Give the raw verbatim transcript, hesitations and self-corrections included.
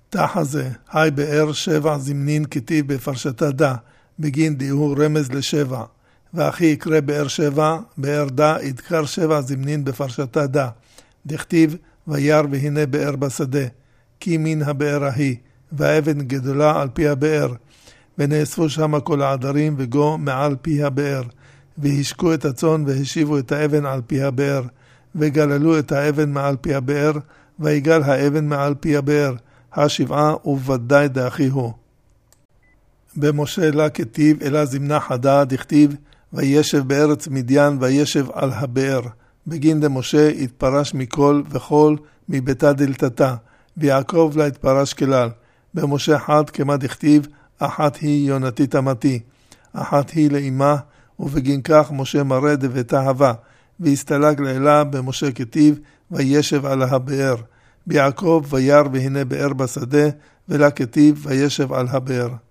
תחזה, היי באר שבע זמנין כתיב בפרשתה דה, בגין דיהו רמז לשבע. ואחי יקרא באר שבע, באר דה, ידקר שבע זמנין בפרשתה דה. דכתיב, וירא והנה באר בשדה. כי מן הבאר ההיא, והאבן גדולה על פי הבאר. ונאספו שמה כל העדרים וגו מעל פי הבאר. והשקו את הצאן והשיבו את האבן על פי הבאר. וגללו את האבן מעל פי הבאר, ויגל האבן מעל פי הבאר. השבעה ובוודאי דאחי הוא. במשה לה כתיב אלה זמנה חדה דכתיב וישב בארץ מדיין וישב על הבאר. בגין דמשה התפרש מכל וכל מביתה דלתתה, ויעקב לה התפרש כלל. במשה חד כמה דכתיב אחת היא יונתית אמתי, אחת היא לאמה, ובגין כך משה מראה דביתה הווה, והסתלג לאלה במשה כתיב וישב על הבאר. ביעקב וירא והנה באר בשדה, ולה כתיב וישב על הבאר.